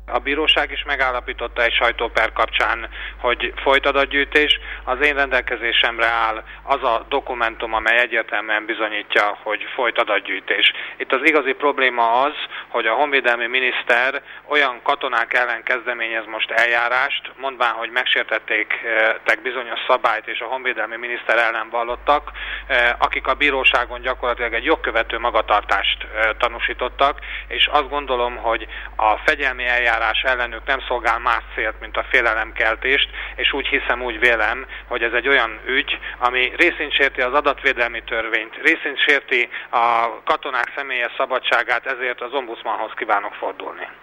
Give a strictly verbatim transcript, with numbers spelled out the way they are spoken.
A bíróság is megállapította egy sajtóper kapcsán, hogy folyt adatgyűjtés. Az én rendelkezésemre áll az a dokumentum, amely egyértelműen bizonyítja, hogy folyt adatgyűjtés. Itt az igazi probléma az, hogy a honvédelmi miniszter olyan katonák ellen kezdeményez most eljárást, mondván, hogy megsértették bizonyos szabályt és a honvédelmi miniszter ellen vallottak, akik a bíróságon gyakorlatilag egy jogkövető magatartást tanúsítottak, és azt gondolom, hogy a fegyelmi eljárás ellenük nem szolgál más célt, mint a félelemkeltést, és úgy hiszem, úgy vélem, hogy ez egy olyan ügy, ami részint sérti az adatvédelmi törvényt, részint sérti a katonák személyes szabadságát, ezért az ombudsmanhoz kívánok fordulni.